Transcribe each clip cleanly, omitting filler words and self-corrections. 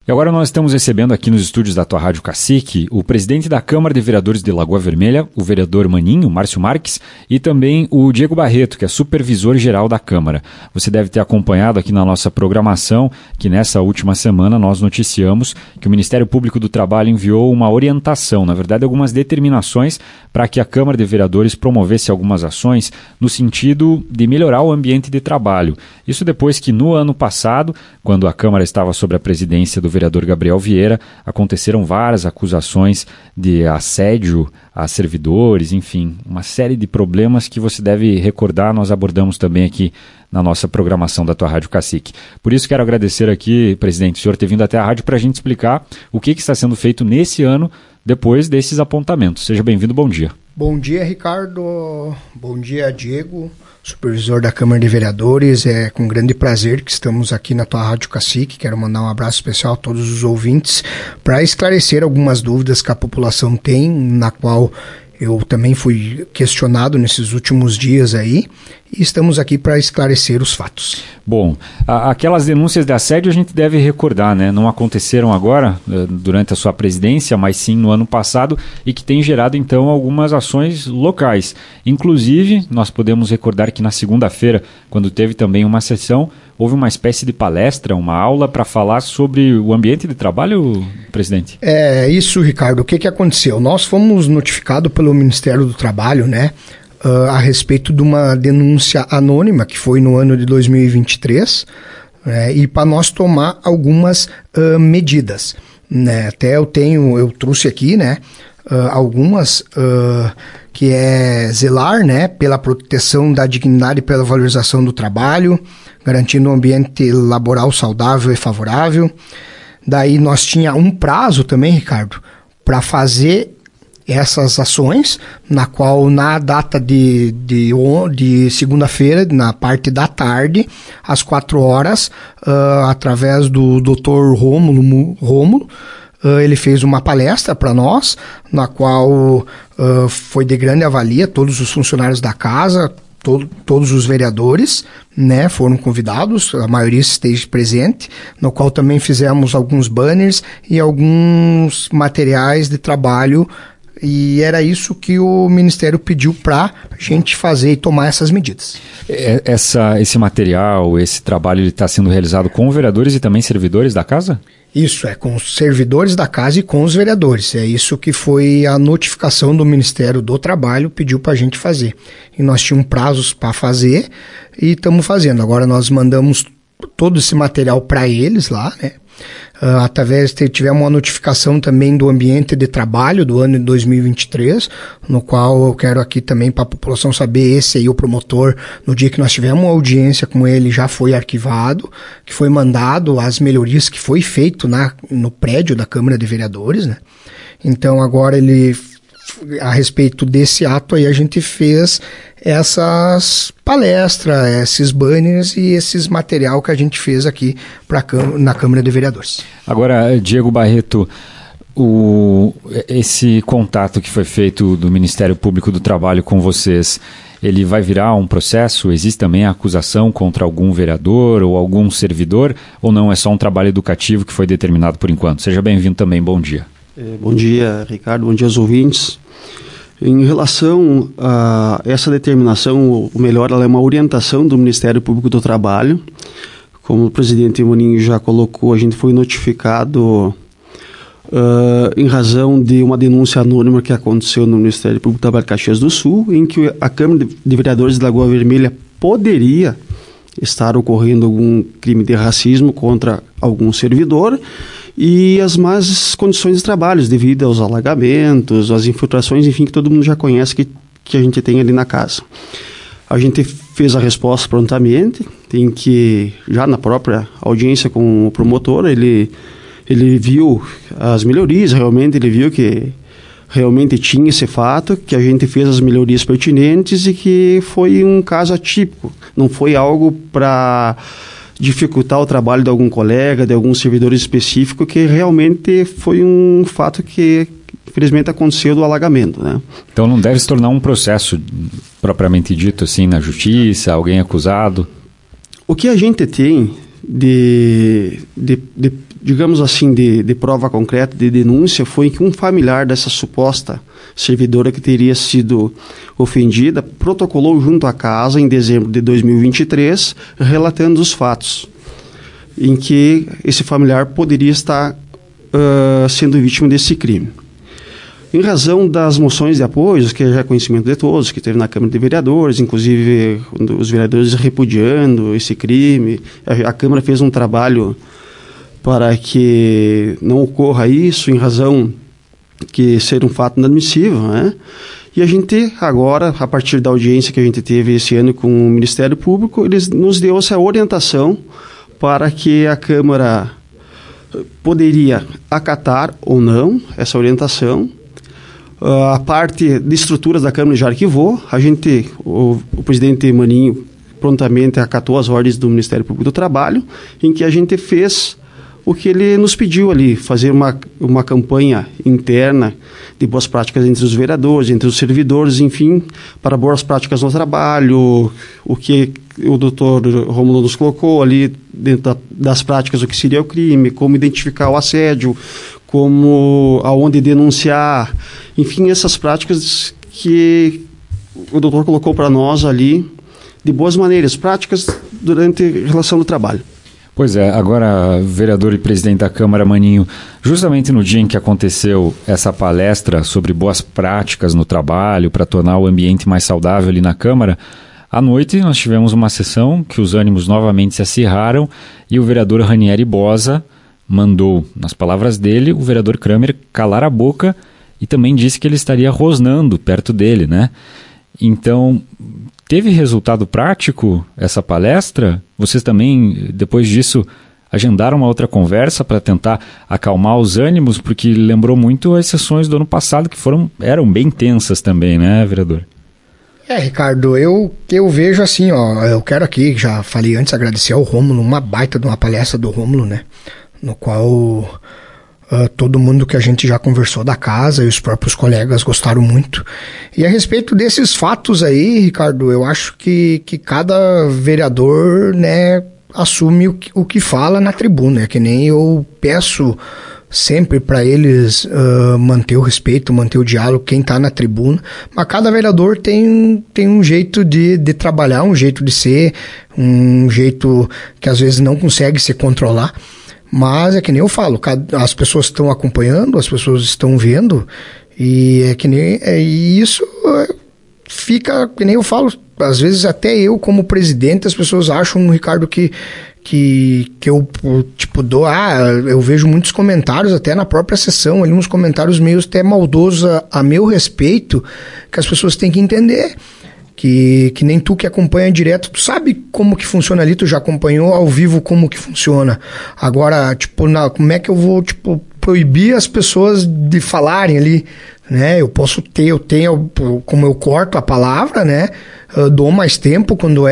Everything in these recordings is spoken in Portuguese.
E agora nós estamos recebendo aqui nos estúdios da tua Rádio Cacique o presidente da Câmara de Vereadores de Lagoa Vermelha, o vereador Maninho, Márcio Marques, e também o Diego Barreto, que é supervisor-geral da Câmara. Você deve ter acompanhado aqui na nossa programação que nessa última semana nós noticiamos que o Ministério Público do Trabalho enviou uma orientação, na verdade algumas determinações para que a Câmara de Vereadores promovesse algumas ações no sentido de melhorar o ambiente de trabalho. Isso depois que no ano passado, quando a Câmara estava sob a presidência do vereador Gabriel Vieira, aconteceram várias acusações de assédio a servidores, enfim, uma série de problemas que você deve recordar, nós abordamos também aqui na nossa programação da tua Rádio Cacique. Por isso quero agradecer aqui, presidente, o senhor ter vindo até a rádio para a gente explicar o que está sendo feito nesse ano depois desses apontamentos. Seja bem-vindo, bom dia. Bom dia, Ricardo. Bom dia, Diego, supervisor da Câmara de Vereadores. É com grande prazer que estamos aqui na tua Rádio Cacique. Quero mandar um abraço especial a todos os ouvintes para esclarecer algumas dúvidas que a população tem, na qual eu também fui questionado nesses últimos dias aí, e estamos aqui para esclarecer os fatos. Bom, aquelas denúncias de assédio a gente deve recordar, né? Não aconteceram agora, durante a sua presidência, mas sim no ano passado, e que tem gerado então algumas ações locais. Inclusive, nós podemos recordar que na segunda-feira, quando teve também uma sessão, houve uma espécie de palestra, uma aula para falar sobre o ambiente de trabalho, presidente? É isso, Ricardo. O que aconteceu? Nós fomos notificados pelo Ministério do Trabalho, né, a respeito de uma denúncia anônima que foi no ano de 2023, e para nós tomar algumas medidas, né? Até eu trouxe aqui, né, algumas que é zelar, né, pela proteção da dignidade e pela valorização do trabalho, garantindo um ambiente laboral saudável e favorável. Daí nós tinha um prazo também, Ricardo, para fazer essas ações, na qual na data de segunda-feira, na parte da tarde, às 4 horas, através do Dr. Rômulo, ele fez uma palestra para nós, na qual foi de grande avalia, todos os funcionários da casa, todos os vereadores, né, foram convidados, a maioria esteve presente, no qual também fizemos alguns banners e alguns materiais de trabalho, e era isso que o Ministério pediu para a gente fazer e tomar essas medidas. Esse material, esse trabalho está sendo realizado com vereadores e também servidores da casa? Isso, com os servidores da casa e com os vereadores. É isso que foi a notificação do Ministério do Trabalho, pediu para a gente fazer. E nós tínhamos prazos para fazer e estamos fazendo. Agora nós mandamos todo esse material para eles lá, né? Através tivemos uma notificação também do ambiente de trabalho do ano de 2023, no qual eu quero aqui também para a população saber, esse aí o promotor, no dia que nós tivemos uma audiência com ele, já foi arquivado, que foi mandado as melhorias que foi feito no prédio da Câmara de Vereadores, né? Então agora a respeito desse ato aí, a gente fez essas palestras, esses banners e esses material que a gente fez aqui na Câmara de Vereadores. Agora, Diego Barreto, esse contato que foi feito do Ministério Público do Trabalho com vocês, ele vai virar um processo? Existe também a acusação contra algum vereador ou algum servidor, ou não, é só um trabalho educativo que foi determinado por enquanto? Seja bem-vindo também, bom dia. Bom dia, Ricardo, bom dia aos ouvintes. Em relação a essa determinação, ou melhor, ela é uma orientação do Ministério Público do Trabalho. Como o presidente Maninho já colocou, a gente foi notificado em razão de uma denúncia anônima que aconteceu no Ministério Público do Trabalho de Caxias do Sul, em que a Câmara de Vereadores de Lagoa Vermelha poderia estar ocorrendo algum crime de racismo contra algum servidor, e as más condições de trabalho devido aos alagamentos, às infiltrações, enfim, que todo mundo já conhece que a gente tem ali na casa. A gente fez a resposta prontamente, tem que, já na própria audiência com o promotor, ele viu as melhorias, realmente ele viu que realmente tinha esse fato, que a gente fez as melhorias pertinentes e que foi um caso atípico, não foi algo para dificultar o trabalho de algum colega, de algum servidor específico, que realmente foi um fato que infelizmente aconteceu do alagamento, né? Então não deve se tornar um processo propriamente dito assim na justiça, alguém acusado? O que a gente tem de digamos assim, de prova concreta, de denúncia, foi que um familiar dessa suposta servidora que teria sido ofendida protocolou junto à casa em dezembro de 2023, relatando os fatos em que esse familiar poderia estar sendo vítima desse crime. Em razão das moções de apoio, que é já conhecimento de todos, que teve na Câmara de Vereadores, inclusive os vereadores repudiando esse crime, a Câmara fez um trabalho para que não ocorra isso, em razão que ser um fato inadmissível, né? E a gente agora, a partir da audiência que a gente teve esse ano com o Ministério Público, eles nos deu essa orientação para que a Câmara poderia acatar ou não essa orientação. A parte de estruturas da Câmara já arquivou. O presidente Maninho prontamente acatou as ordens do Ministério Público do Trabalho, em que a gente fez o que ele nos pediu ali, fazer uma campanha interna de boas práticas entre os vereadores, entre os servidores, enfim, para boas práticas no trabalho, o que o doutor Rômulo nos colocou ali dentro das práticas, o que seria o crime, como identificar o assédio, aonde denunciar, enfim, essas práticas que o doutor colocou para nós ali de boas maneiras, práticas durante a relação do trabalho. Pois é, agora, vereador e presidente da Câmara, Maninho, justamente no dia em que aconteceu essa palestra sobre boas práticas no trabalho para tornar o ambiente mais saudável ali na Câmara, à noite nós tivemos uma sessão que os ânimos novamente se acirraram e o vereador Ranieri Bosa mandou, nas palavras dele, o vereador Kramer calar a boca e também disse que ele estaria rosnando perto dele, né? Então, teve resultado prático essa palestra? Vocês também, depois disso, agendaram uma outra conversa para tentar acalmar os ânimos? Porque lembrou muito as sessões do ano passado, que eram bem tensas também, né, vereador? Ricardo, eu vejo assim, eu quero aqui, já falei antes, agradecer ao Rômulo, uma baita de uma palestra do Rômulo, né, no qual todo mundo que a gente já conversou da casa e os próprios colegas gostaram muito. E a respeito desses fatos aí, Ricardo, eu acho que cada vereador, né, assume o que fala na tribuna, que nem eu peço sempre para eles manter o respeito, manter o diálogo, quem está na tribuna, mas cada vereador tem um jeito de trabalhar, um jeito de ser, um jeito que às vezes não consegue se controlar, mas é que nem eu falo, as pessoas estão acompanhando, as pessoas estão vendo, e é que nem isso fica, que nem eu falo, às vezes até eu como presidente, as pessoas acham, Ricardo, que eu, tipo, eu vejo muitos comentários até na própria sessão, ali uns comentários meio até maldosos a meu respeito, que as pessoas têm que entender, que nem tu que acompanha direto, tu sabe como que funciona ali, tu já acompanhou ao vivo como que funciona. Agora, tipo, como é que eu vou, tipo, proibir as pessoas de falarem ali, né? Eu tenho, como eu corto a palavra, né? Eu dou mais tempo quando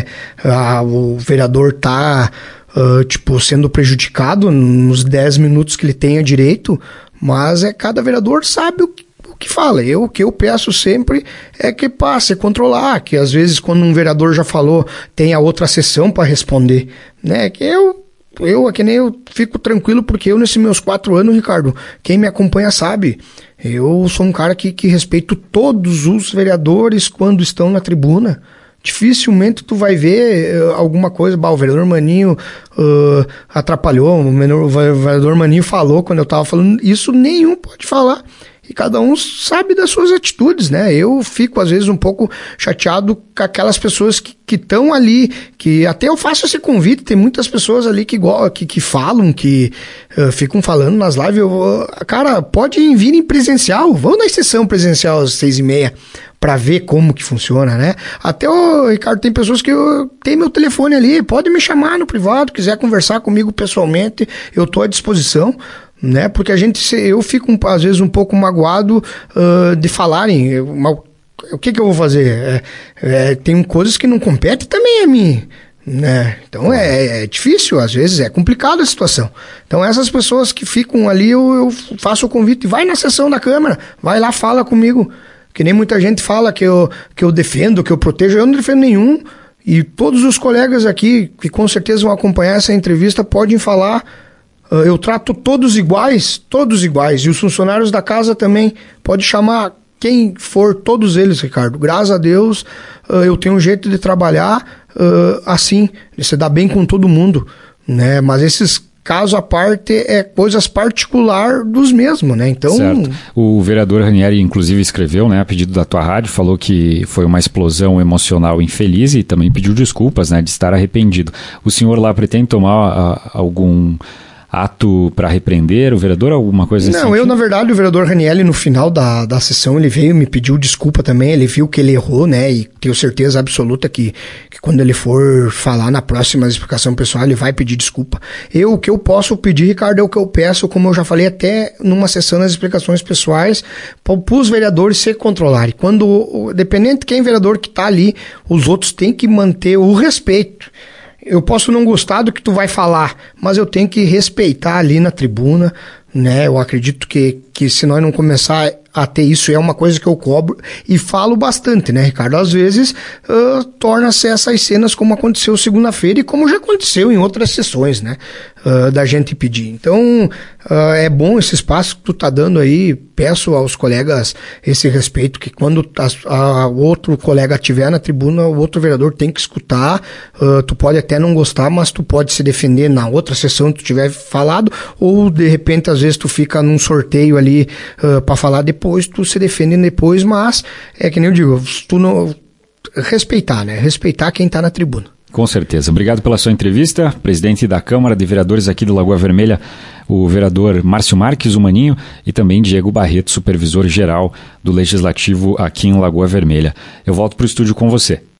o vereador tá, sendo prejudicado nos 10 minutos que ele tenha direito, mas cada vereador sabe o que fala. O que eu peço sempre é que passe a controlar, que às vezes quando um vereador já falou, tem a outra sessão para responder, né? Que que nem eu fico tranquilo, porque nesses meus 4 anos, Ricardo, quem me acompanha sabe, eu sou um cara que respeito todos os vereadores quando estão na tribuna. Dificilmente tu vai ver alguma coisa, o vereador Maninho atrapalhou, o vereador Maninho falou quando eu tava falando, isso nenhum pode falar. E cada um sabe das suas atitudes, né? Eu fico, às vezes, um pouco chateado com aquelas pessoas que estão ali, que até eu faço esse convite, tem muitas pessoas ali que falam, que ficam falando nas lives, cara, pode vir em presencial, vão na sessão presencial às 6h30, para ver como que funciona, né? Até, Ricardo, tem pessoas que tem meu telefone ali, pode me chamar no privado, quiser conversar comigo pessoalmente, eu tô à disposição, né? Porque eu fico às vezes um pouco magoado de falarem, o que eu vou fazer? Tem coisas que não competem também a mim, né? Então é difícil, às vezes é complicada a situação. Então essas pessoas que ficam ali, eu faço o convite, vai na sessão da Câmara, vai lá, fala comigo, que nem muita gente fala que eu defendo, que eu protejo, eu não defendo nenhum, e todos os colegas aqui que com certeza vão acompanhar essa entrevista podem falar eu trato todos iguais, e os funcionários da casa também, pode chamar quem for, todos eles, Ricardo. Graças a Deus, eu tenho um jeito de trabalhar assim, de se dar bem com todo mundo, né? Mas esses casos à parte é coisas particulares dos mesmos, né? Então... Certo. O vereador Ranieri, inclusive, escreveu, né, a pedido da tua rádio, falou que foi uma explosão emocional infeliz e também pediu desculpas, né, de estar arrependido. O senhor lá pretende tomar algum ato para repreender o vereador, alguma coisa assim? Não, na verdade, o vereador Ranieri, no final da sessão, ele veio, me pediu desculpa também, ele viu que ele errou, né, e tenho certeza absoluta que quando ele for falar na próxima explicação pessoal, ele vai pedir desculpa. O que eu posso pedir, Ricardo, é o que eu peço, como eu já falei até numa sessão das explicações pessoais, para os vereadores se controlarem. Quando, dependendo de quem vereador que está ali, os outros têm que manter o respeito. Eu posso não gostar do que tu vai falar, mas eu tenho que respeitar ali na tribuna, né? Eu acredito que se nós não começar a ter isso, é uma coisa que eu cobro e falo bastante, né, Ricardo? Às vezes torna-se essas cenas como aconteceu segunda-feira e como já aconteceu em outras sessões, né, da gente pedir. Então, é bom esse espaço que tu tá dando aí, peço aos colegas esse respeito, que quando o outro colega estiver na tribuna, o outro vereador tem que escutar, tu pode até não gostar, mas tu pode se defender na outra sessão que tu tiver falado, ou de repente às vezes tu fica num sorteio ali para falar depois, tu se defende depois, mas é que nem eu digo, tu não respeitar, né? Respeitar quem tá na tribuna. Com certeza. Obrigado pela sua entrevista. Presidente da Câmara de Vereadores aqui do Lagoa Vermelha, o vereador Márcio Marques, o Maninho, e também Diego Barreto, supervisor geral do Legislativo aqui em Lagoa Vermelha. Eu volto para o estúdio com você.